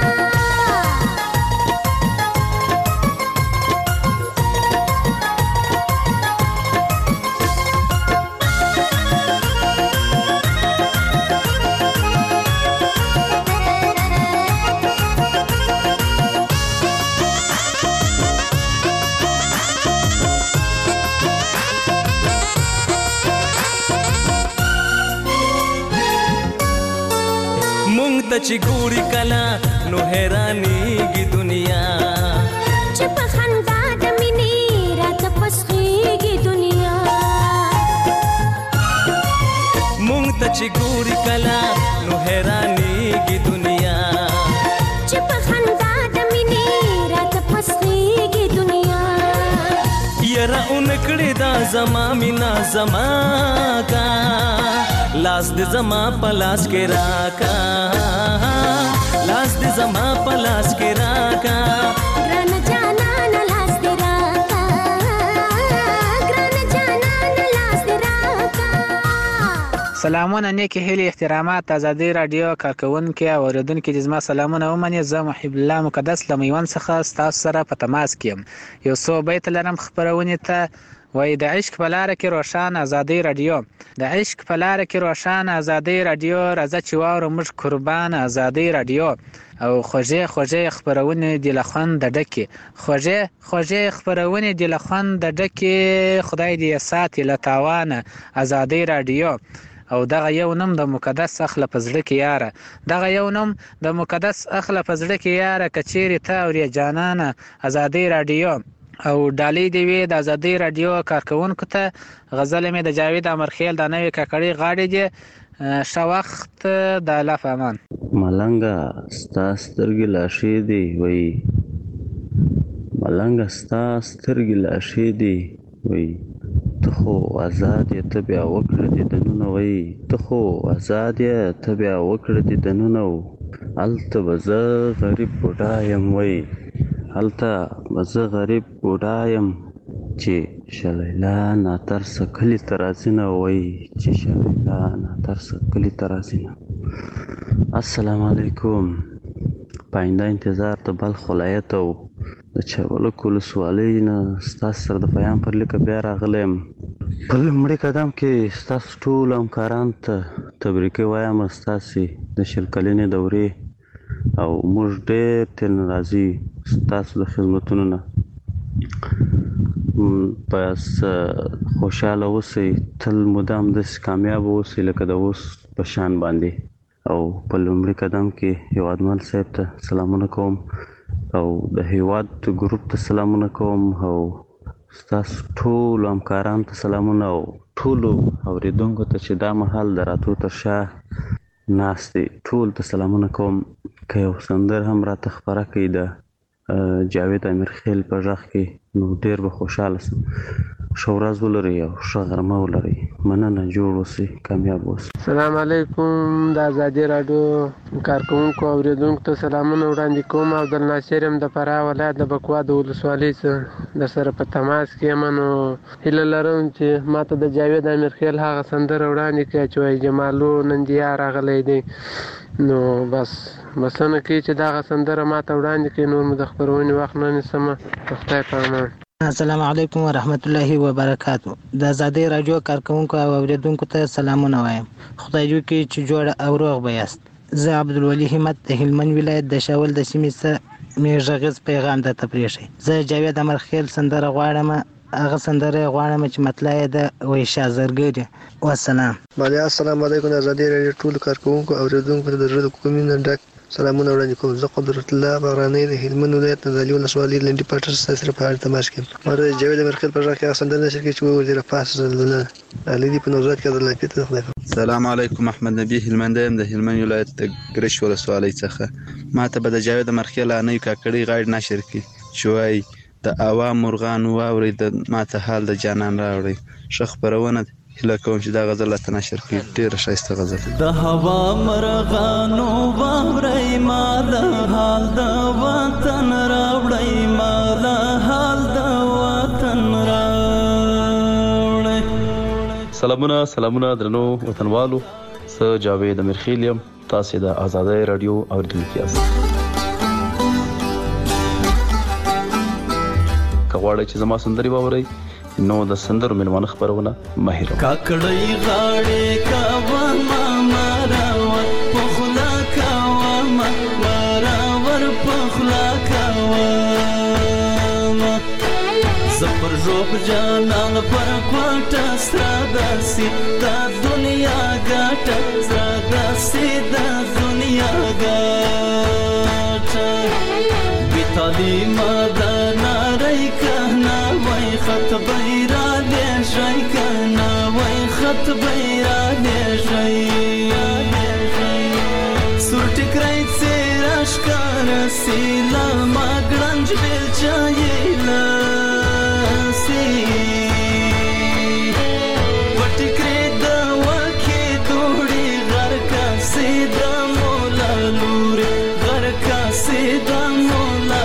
Speaker 24: ته چې ګوري کلا نو حیرانېږي دنیا
Speaker 25: چې په خندا د مینې راته پسخېږي دنیا
Speaker 24: مونږ ته چې ګوري کلا نو حیرانېږي دنیا
Speaker 25: چې په خندا د مینې راته پسخېږي دنیا
Speaker 24: یاره اونکړې دا زما مینا زما کا لاس دې زما په لاس کې راکا لاس دې زما په لاس کې راکا
Speaker 25: ګران جانا نه لاس دې راکا ګران جانا نه لاس دې راکا
Speaker 2: سلامونه نیکی هیلې احترامات ازادي رادیو کارکونکي او اوریدونکي د زما سلامونه ومني زه محب الله مقدس له میوند څخه ستاسو سره په تماس کې یم یو څو بیت لرم خبرونه ته وای د عشق په لار کې روشن ازادي رادیو د عشق په لار کې روشن ازادي رادیو راځه چې واورو موږ قربان ازادي رادیو او خوږې خوږې خبرونه د لخوان د ډکه خوږې خوږې خبرونه د لخوان د ډکه خدای دې ساتي له تاوانه ازادي رادیو او دغه یو نوم د مقدس اخله پزړه کې یاره دغه یو نوم د مقدس اخله پزړه کې یاره کچېری ته او جانانه ازادي رادیو او ډالۍ دی وی د ازادي رادیو کارکونکو ته غزل می د جاوید امرخیل د نوې ککړې غاړې دی شو وخت د لاف امان
Speaker 7: ملنګا ستا سترګې لاشې دی وای ملنګا ستا سترګې لاشې دی وای ته خو آزاد یې ته بیا وکړه دې دنونه وای ته خو آزاد یې ته بیا وکړه دې دنونه هلته به زه غریب بوډا یم وای هلته به زه غریب بوډا یم چې شلیلا ناترسه کلي ته راځي نه وای چې شلیلا ناترسه کلي ته راځي نه السلام علیکم پاینده انتظار ته بلخ ولایت او د چاولک ولسوالۍ نه ستاسو سره د پیام پر لیکه بیا راغلی یم په لومړي قدم کې ستاسو ټولو همکارانو ته تبریکې وایم ستاسې د شل کلنې دورې او موږ ډېر تېر نه راځي ستاسو د خدمتونو نه بس خوشحاله اوسئ تل مدام داسې کامیاب اوسئ لکه د اوس په شان باندې او په لومړي قدم کې هیوادمل صاحب ته سلامونه کوم او د هیواد ګروپ ته سلامونه کوم او ستاسو ټولو همکارانو ته سلامونه او ټولو اورېدونکو ته چې دا مهال د راتلو تر شا ناست دي ټول ته سلامونه کوم که یو سندر هم راته خپره کړي د جاوید امیرخیل په غږ کې نو ډېر به خوشحاله سم ښه ورځ ولرئ او ښه غرمه ولرئ مننه جوړ اوسئ کامیاب اوسئ
Speaker 11: سلام علیکم د ازادي راډیو کارکونکو او اوریدونکو ته سلامونه وړاندې کوم عبدالناصر یم د فراه ولایت د بکوا د ولسوالۍ څخه درسره په تماس کې یم نو هیله لرم چې ما ته د جاوید امیرخیل هغه سندره وړاندې کړه چې وایي جمالو نندیا راغلی دی نو بسنه کوي چې دغه سندره ما ته وړاندې کړي نور مو د خپرونې وخت نه نیسمه په خدای په امان
Speaker 2: السلام علیکم ورحمت الله وبرکاتو د ازادي رادیو کارکونکو او اوریدونکو ته سلامونه وایم خدای دې وکړي چې جوړ او روغ به یاست زه عبدالولي همت د هلمند ولایت د شاول د سیمې څخه مې غږیز پیغام درته پرېښی زه جاوید امرخیل سندره غواړم هغه سندره غواړم چې مطلع یې د ویشا زرګري والسلام
Speaker 12: السلام علیکم د ازادي رادیو ټول کارکونکو او اوریدونکو ته د زړه کومینه ډک سلامونه وړاندې کوم زه قدرت الله بغراني د هلمند ولایت د زالی ولسوالۍ لنډي پټر سره په اړه تماس کوم مره جاوید امرخیل پر راکې سندره نشر کې چې وزیر پاس علي دی په نوزاد کې د لافیت
Speaker 13: سلام علیکم احمد نبی هلمند د هلمند ولایت د ګرش ولسوالۍ څخه
Speaker 7: ما ته به د جاوید مرخیل انۍ کاکړي غاړې نشر کړي چې وایي د عوام مرغان واورئ د ماته حال د جانان راوړئ. ښه خپرونه هیله کوم چې دا غزل راته نشر کړي. ډېره ښایسته غزل.
Speaker 24: د هوا مرغانو واورئ مال حال د وطن راوړئ مال حال د وطن راوړئ.
Speaker 13: سلامونه درنو وطنوالو، زه جاوید امیرخیل یم. تاسې د آزادۍ راډیو اوریدونکي یاست. که غواړئ چې زما سندرې واورئ نو د سندرو مېلمانه خپرونه مه هېروئ.
Speaker 24: کاکړۍ غاړې کوه مراور په خوله کوه مراور په خوله کوه زه پر ژوب جانان پر کوټه سره داسې دا دنیا ګټه سره داسې دا دنیا ګټه بې تعلیمه ده نارۍ که نه وای خط بیرا لیږئ که نه وای خط بیرا لیږئ سور ټیکری څېره ښکاره سي له ما ګړنج بیلچه یې لاسي په ټیکرې د وکې دوړې غر کاسې د مولا لورې غر کاسې د مولا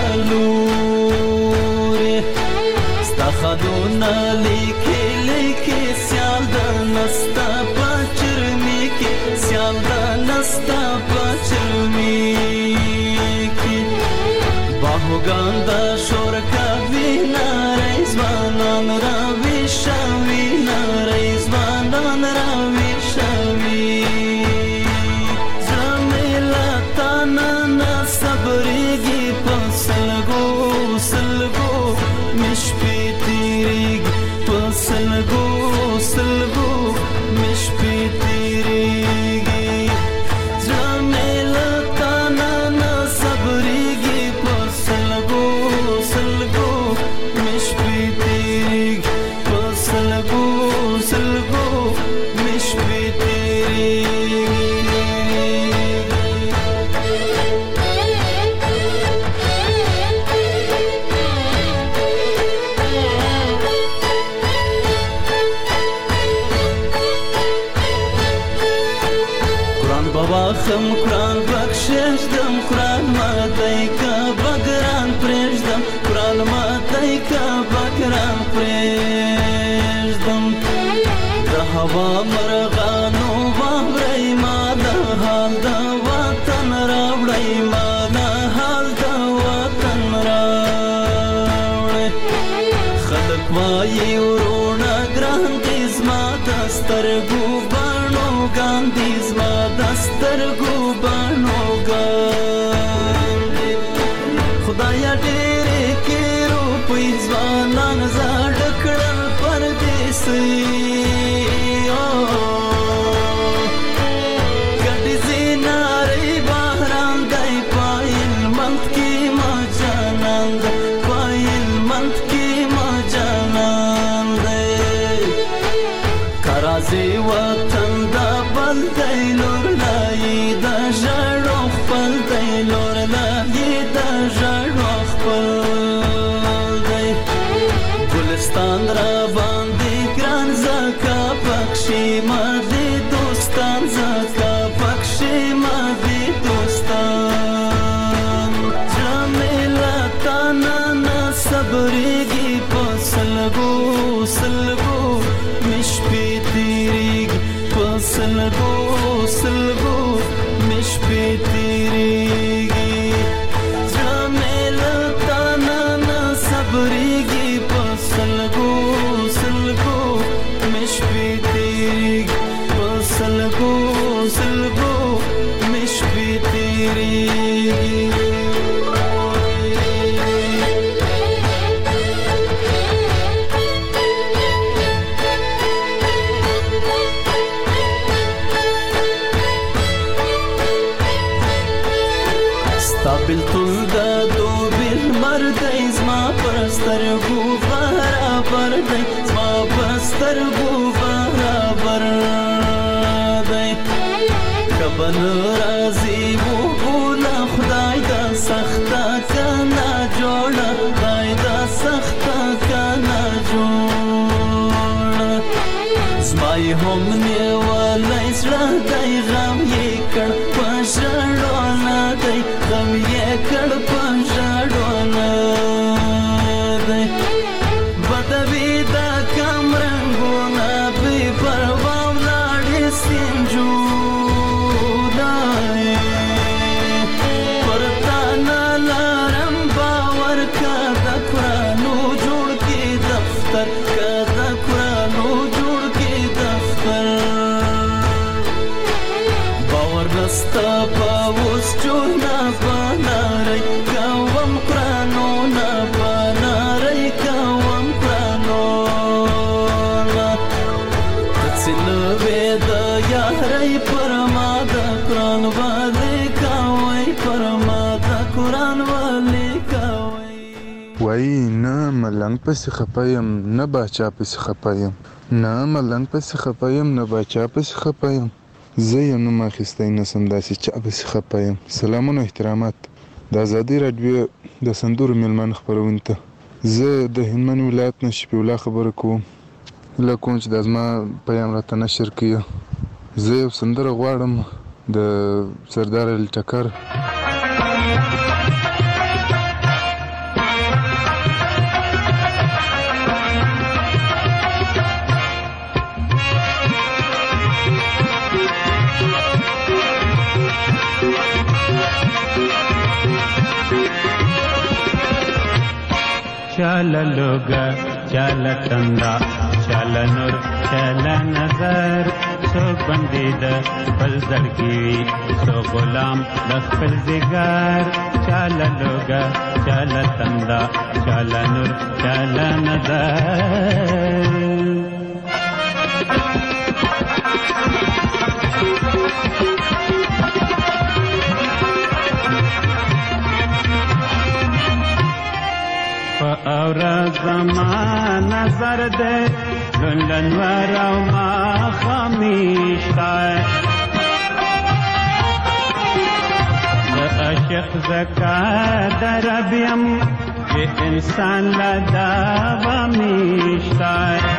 Speaker 24: لورې ستا خدونه لیکې لیکې سیال د نستا په چرمې کې سیال د نستا په چرمې کې باهوګان د شور کوي نارې ځوانان راویښوي نارې ځوانان راویښوي زړه مې له تا نه صبرېږي په سلګو سلګو مې شپې تېرېږي په سلګو سلګو مې شپې تېرېږي زړه مې له تا نه صبرېږي په سلګو سلګو مې شپې تېرېږي په سلګو سلګو مې شپې تېرېږي. بخم قرآن بخششدم قرآن ماتی که بگران پریشدم قرآن ماتی که بگران پریشدم د هوا مرغانو واورئ ما د حال د وطن راوړئ ما د حال د وطن راوړئ خلک وایي ورونه ګران دي زما د سترګو بڼو ګان دي زما د سترګو بڼو ګان دي خدایا ډېرې کې روپۍ ځوانان زاړه کړل پردیسۍ ګډې زینارې بهران دی په هلمند کې ما جانان دی په هلمند کې ما جانان دی که راځې وطن دا بل دی لور لایې د ژړو خپل دی لور لایې د ژړو خپل دی ګلستان را باندې ګران زکه پکښې ما دې دوستان زکه پکښې ما دې دوستان زړه مې له تا نه صبرېږي په سلګو سلګو مې شپې تېرېږي په سلګو سلګو مې شپې تېرېږي زړه مې له تا نه صبرېږي په سلګو سلګو مې شپې تېرېږي په سلګو سلګو مې شپې تېرېږي. بلتون د دوبل مردی زما پر سترګو برابر دی زما پر سترګو برابر دی کبن راځي وو بوله خدای زما یې هم نیولی زړه دی غم یې کړ په ژړو نه دی غم یې کړ په ژړو نه دی بدوي د کم رنګونه بې پروا ولاړې سینجونه پر تا نه لرم باور که د قرانو جوړ کې دفتر که د قرانو جوړ کې دفتر باور نسته په اوس جوړ نه بنارئ کوم قرانو نه بنارئ کوم قرانو نه تڅلوې د یارۍ پر ما د قران والي کوي پر ما د قران والي کوي
Speaker 1: وای نه ملنګ پسې خپه یم نه باچا پسې خپه یم نه ملنګ پسې خپه یم نه باچا پسې خپه یم زه یم نوم اخیستی نسم داسې چا پسې خپه یم سلامونه احترامات د ازادي راډیو د سندرو میلمانه خپرونې ته زه د هلمند ولایت نه شفیع الله خبره کوم هیله کوم چې دا زما پیام راته نشر کړي زه یو سندره غواړم د سردار علي ټکر
Speaker 14: चल लोगा चल तंदा चल नूर चल नजर सो बंदीद बल दड़की सो गुलाम दखल जिगर चल लोगा चल तंदा चल नूर चल नजर और ज़मान नजर दे लुंडन वरमा खमीशता अशक ज़का दरबियम ये इंसान लदा वमीशता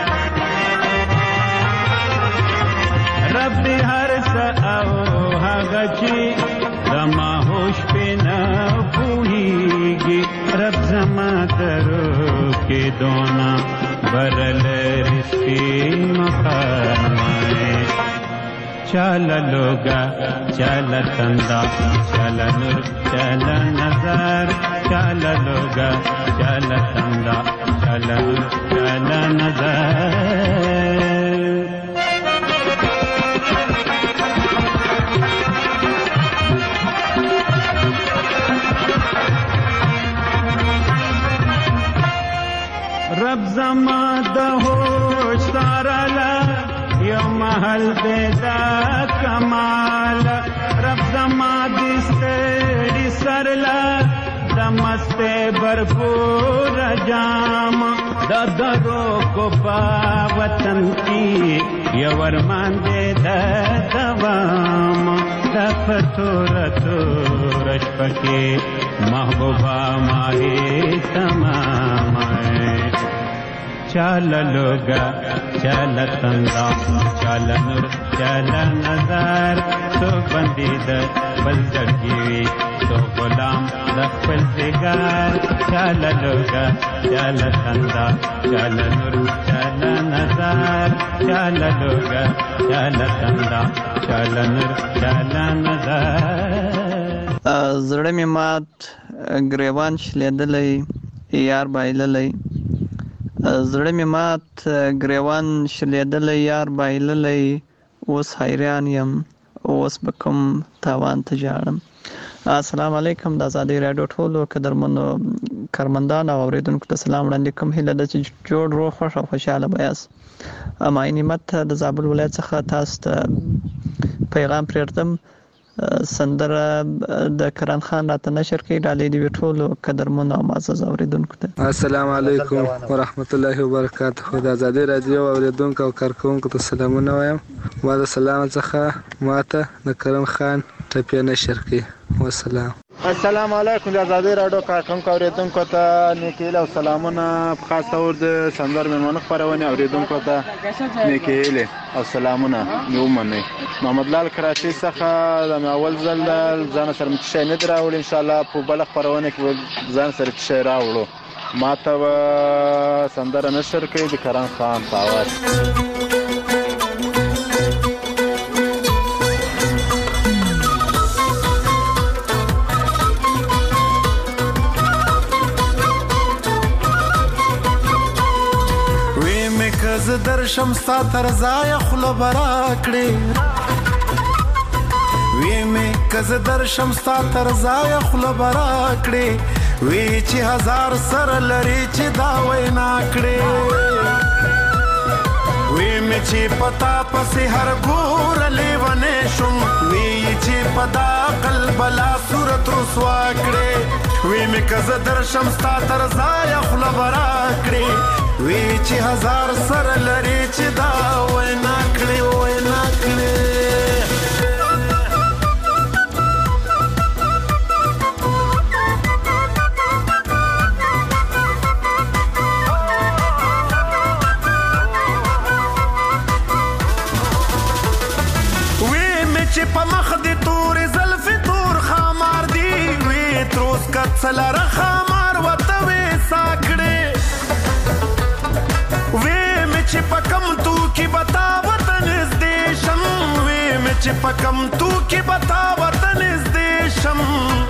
Speaker 14: रब हर सओ हगची रमा होश पे न पूहीगी रब जमा दरो के दोना बरल रिश्ते मकामाए चल लोगा चल तंदा चल नूर चल नजर चल लोगा चल तंदा चल नूर चल नजर रब जमा दहोश सारला यो महल बेदा कमाल रब जमा दिस्तेरी सरला दमस्ते भरपूर जाम ददरो को वतन की यवर मांदे दवाम दफतोर तोरश पके महबूबा माहे तमाम चल लोगा चल तंदा चल नूर चल नजर तो बंदीद बल दड़की तो गुलाम दखल जिगर चल लोगा चल तंदा चल नूर चल नजर चल लोगा चल तंदा चल नूर चल नजर
Speaker 16: زړه مې مات ګریوان شلیدلی یار بایللی زړه مې مات ګریوان شلیدلی یار بایللی اوس حیران یم اوس به کوم تاوان ته ژاړم السلام علیکم د ازادي راډیو ټولو قدرمنو کارمندان او اوریدونکو ته سلام وړاندې کوم هیله ده چې جوړ روغ خوښ او خوشحاله به یاست معین نعمت د زابل ولایت څخه تاسو ته پیغام پرېږدم سندره د کرن خان راته نشر کړي ډالۍ دی ټولو قدرمنو او معزز اوریدونکو ته
Speaker 17: السلام علیکم ورحمت الله وبرکاته د ازادي رادیو اوریدونکو او کارکونکو ته سلامونه وایم ما د سلام څخه ماته د کرن خان ټپی نشر کړي والسلام
Speaker 1: السلام علیکم د ازادي راډیو کارکونکو اوریدونکو ته نیک هیله او سلامونه په خاص تور د سندر میمونه خبرونه اوریدونکو ته نیک هیله او سلامونه ومنئ. محمد لال کراچي څخه د اول ځل ځان سره متشي نه دراوړ ان شاء الله په بل خبرونه کې ځان سره تشي راوړو. ما ته سندر نشر کوي د کران خان په आवाज.
Speaker 3: ز درشم ستا تر ځای خوله برا کړې وی مې که زه درشم ستا تر ځای خوله برا کړې وی چې هزار سره لري چې دا وینا کړې وی مې چې پتا پسې هر ګوره لیونی شم وی چې په دا قلب لا صورت رسوا کړې وی مې که زه درشم ستا تر ځای خوله برا کړې وی چې هزار سره لري چې دا وینا کړې وینا کړې. وی مې چې په مخ دې تورې زلفې تور خامار دي وی تروس کڅ لره خامار ورته وې ساکړې چې پکم تو کی بتا وطن از دیشم وی میں چې پکم تو کی بتا وطن از دیشم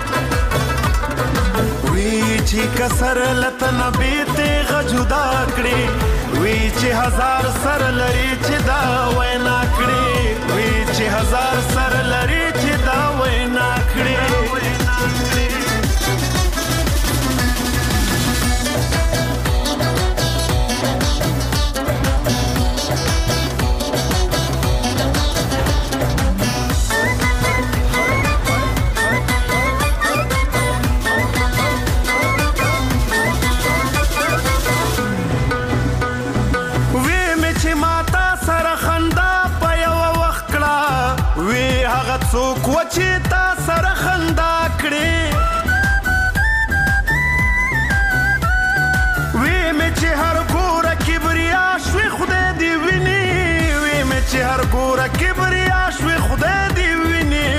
Speaker 3: وی چې کسر لتن بیته غجدا کړي وی چې هزار سر لري چې دا وینا کړي وی چې هزار سر لري چې دا وینا کړي. څوک و چې تا سره خندا کړې وی مې چې هر ګوره کبریا شوې خدای دې ویني وی مې چې هر ګوره کبریا شوې خدای دې ویني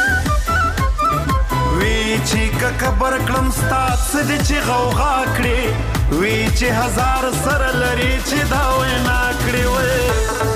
Speaker 3: وی چې که کبر کړم ستا څه دې چې غوغا کړې وی چې هزار سره لري چې دا وینا کړې وی.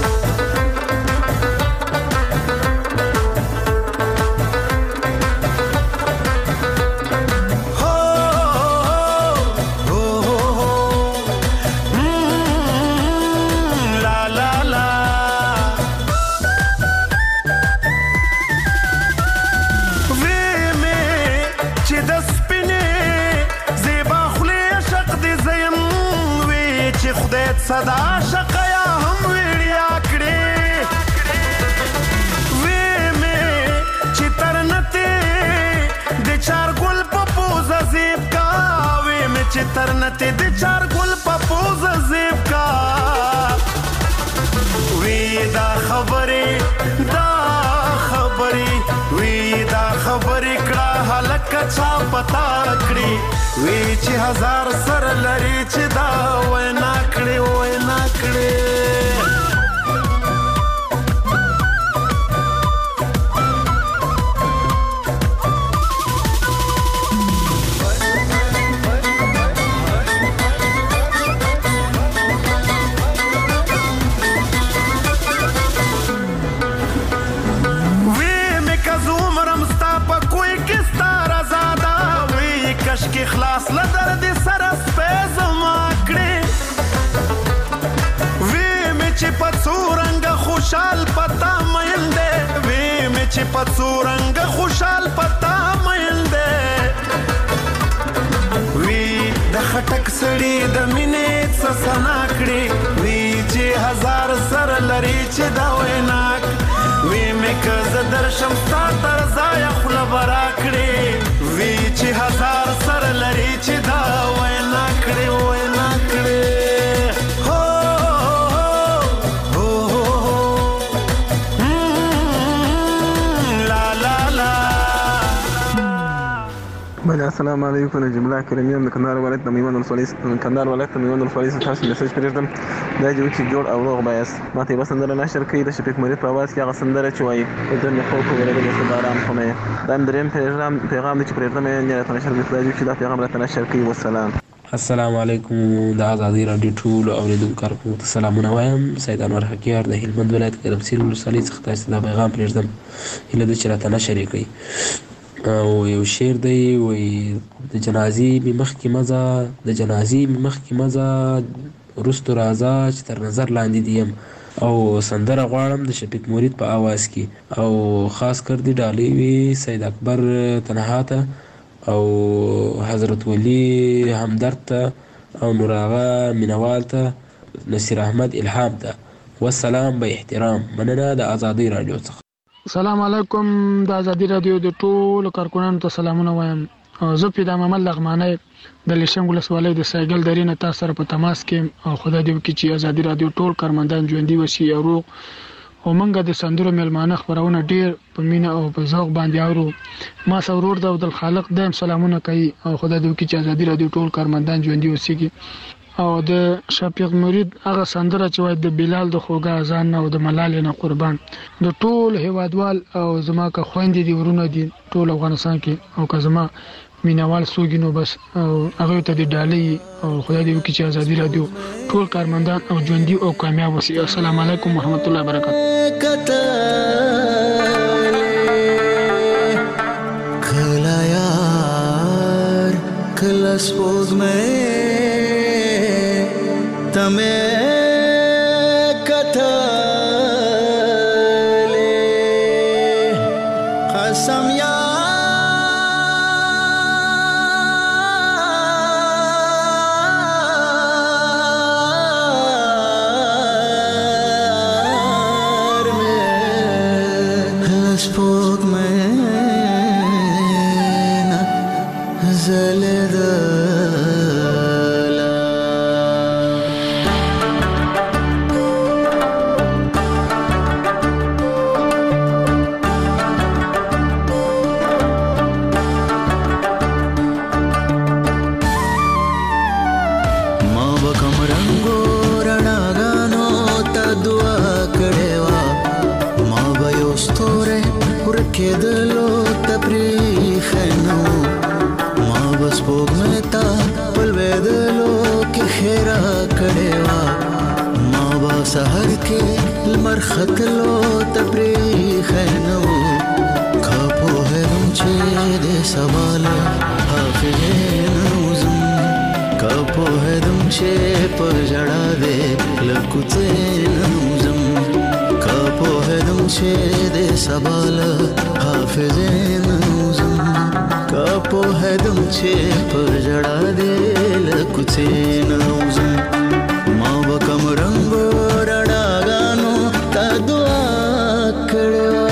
Speaker 3: صدا شقیا هم ویړیا کړې وی مې چې ترنته د چار ګل په پوزه زیب کا وی مې چې ترنته د چار ګل په پوزه زیب کا وی دا خبرې وی دا خبرې کړه هلکه چا پتا کړې وی چې هزار سر لري چې دا وینا کړې وینا کړې. خلاص لدر دې سره سپې زما کړې وی مې چې په څورنګ خوشحال پتا مېل دې وی مې چې په څورنګ خوشحال پتا مېل دې وی د خټک سړي د مینې څه سنا کړې وی چې هزار سر لري چې دا وینا وی مې که زه درشم ستا تر ځایه خوله برا کړې وی چې هزار سر لري چې دا وینا کړې وینا کړې هو لا لا لا
Speaker 17: بله السلام علیکم جمله کریمیان د کندهار ولایت د میوند ولسوالۍ څخه تاسو میسج پرېږدم دا چې جوړ او روغ بایاست ما ته یوه سندره نشر کړي د شفیق مرید په اواز کې هغه سندره چې وایي د مې خوب ویلې د باران خونه دا دریم پیغام دی چې پرېږدم یې راته نشر کړي چې دا پیغام راته نشر کړي والسلام.
Speaker 9: السلام علیکم د ازادي رادیو ټول اوریدونکو کارکونکو ته سلامونه وایم. سید انور حکیار د هلمند ولایت ګرمسیر ولسوالۍ څخه تاسو ته پیغام پرېږدم هیله ده چې راته نشر یې کړئ. او یو شعر دی وایي د جنازې مې مخکې مزه وروستو راځه چې تر نظر لاندې دي یم او سندره غواړم د شفیق مرید په آواز کې او خاص کر دی ډالۍ وي سید اکبر تنها ته او حضرت ولی همدرد ته او نور آغا مینوال ته نصیر احمد الهام ته والسلام به احترام. مننه د ازادي رادیو څخه.
Speaker 15: السلام علیکم د ازادي رادیو د ټولو کارکونانو ته سلامونه وایم. زه پیدا محمد لغمانی د لیشنګ ولسوالۍ د سایګل درې نه تاسو سره په تماس کې او خدای دې وکړي چې ازادي رادیو ټول کارمندان ژوندي وشي او روغ او موږ د سندرو میلمانه خپرونه ډیر په مینه او په ذوق باندې اورو. ما سرور د عبدالخالق دایم سلامونه کوي او خدای دې وکړي چې ازادي رادیو ټول کارمندان ژوندي اوسېږي او د شفیق مرید هغه سندره چې وایي د بلال د خوږه اذان نه او د ملالې نه قربان د ټول هیوادوال او زما که خویندې دي ورونه دي ټول افغانستان کې او که زما مینوال څوک نو بس او هغوی ته دې ډالۍ او خدای دې وکړي چې ازادي رادیو ټول کارمندان او ژوندي او کامیاب اوسي. السلام علیکم ورحمت الله وبرکاته.
Speaker 22: کله یار کله سپوږمۍ تمه کتلې قسم یار مې سپوږمۍ زلده کېدلو ته پرېښنو ما به سپوږمۍ ته په لوېدلو کې ښېرا کړې وه ما به سحر کې لمر ختلو ته پرېښنو که پوهېدم چې د سبا له حافظې نه وځم که پوهېدم چې په ژړا دې له کوڅې نه وځم که پوهېدم چې د سبا له حافظې نه وځم که پوهېدم چې په ژړا دې له کوڅې نه وځم ما به کم رنګو رڼاګانو ته دعا کړې وه.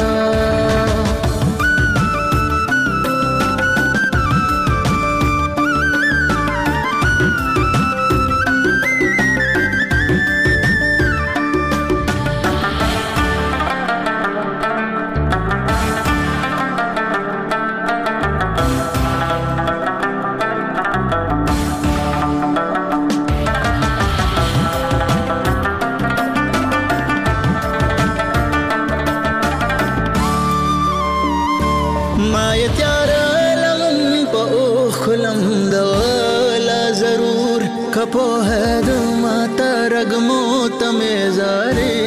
Speaker 22: پوهېدم ما ته رګمو ته مې زارې